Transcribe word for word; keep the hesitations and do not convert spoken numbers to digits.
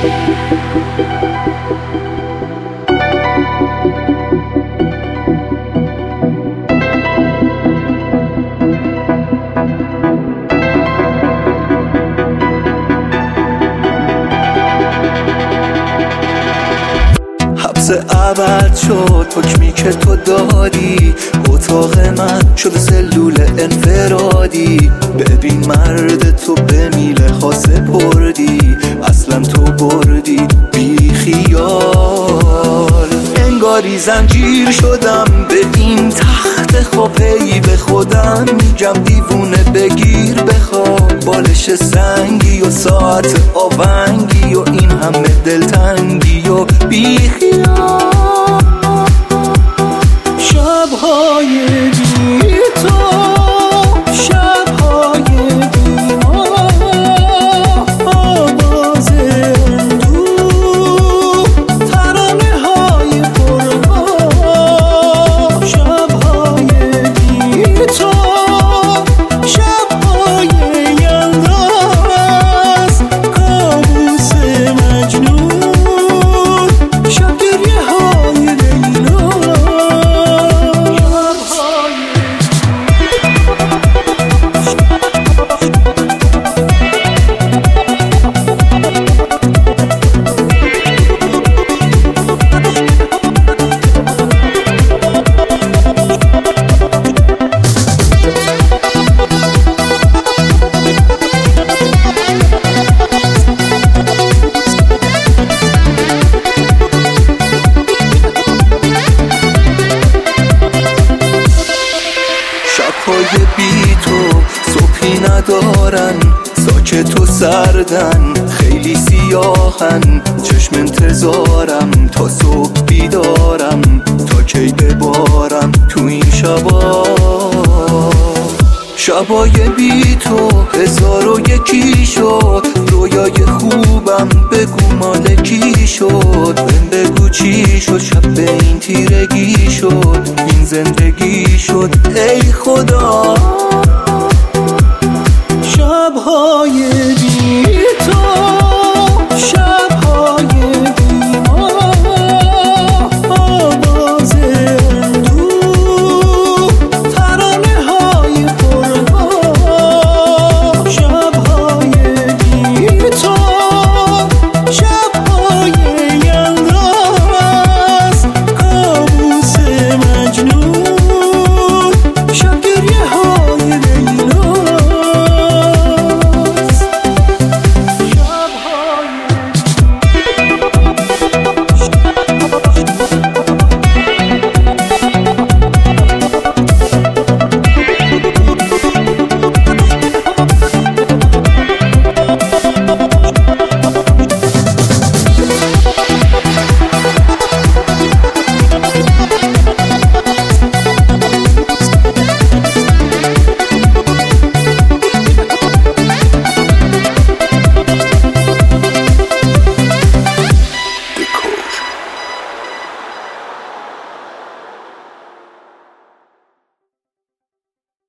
ابد شد حکمی که تو دادی، اتاق من شد سلول انفرادی. ببین مرد تو به میله خاصه پردی، اصلا تو بردی بی خیال. انگاری زنجیر شدم به این تخت خوابی، به خودم میگم دیوونه بگیر بخواب. بالش سنگی و ساعت آونگی و این همه دلتنگی و بی خیال. شب‌های بی تو، شب‌های بی ما، آواز اندوه، ترانه‌های پرما. شب‌های بی تو، شب‌های یلداز، کابوس مجنون، شب گریه‌های لیلا. شب‌های بی تو صبحی ندارن، ساکت و سردن، خیلی سیاهن. چشم انتظارم تا صبح بیدارم، تا کی ببارم تو این شبا. شبای بی تو هزار و یکی شد، رویای خوبم بگو مال کی شد. بهم بگو چی شد، شب به این تیرگی شد، این زندگی شد ای خدا.